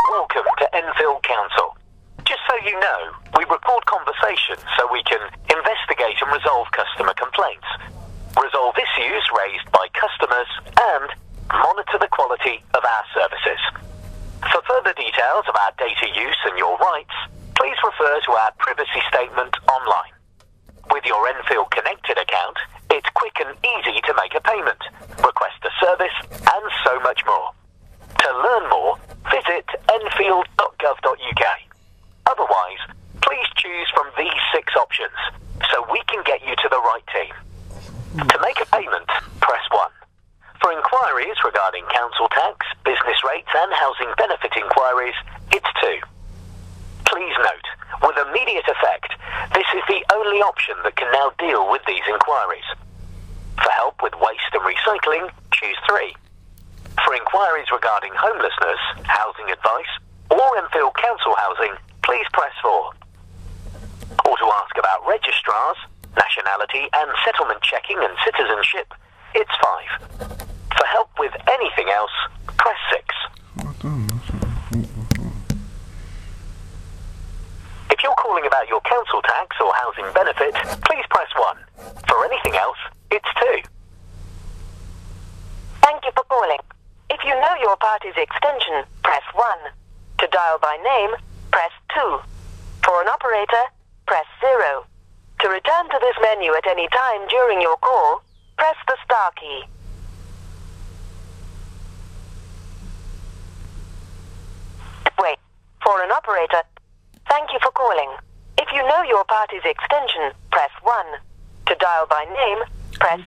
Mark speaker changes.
Speaker 1: Welcome to Enfield Council. Just so you know, we record conversations so we can investigate and resolve customer complaints, resolve issues raised by customers, and monitor the quality of our services. For further details of our data use and your rights, please refer to our privacy statement online. With your Enfield Connected account, it's quick and easy to make a payment, request a service, and so much more. To learn more, visit enfield.gov.uk. Otherwise, please choose from these 6 options so we can get you to the right team. To make a payment, press 1. For inquiries regarding council tax, business rates and housing benefit inquiries, it's 2. Please note, with immediate effect, this is the only option that can now deal with these inquiries. For help with waste and recycling, choose 3. For inquiries regarding homelessness, housing advice, or Enfield Council housing, please press 4. Or to ask about registrars, nationality and settlement checking and citizenship, it's 5. For help with anything else, press 6. If you're calling about your council tax or housing benefit, please press 1. For anything else, it's 2.
Speaker 2: Thank you for calling. If you know your party's extension, press 1. To dial by name, press 2. For an operator, press 0. To return to this menu at any time during your call, press the star key. Wait. For an operator, thank you for calling. If you know your party's extension, press 1. To dial by name, press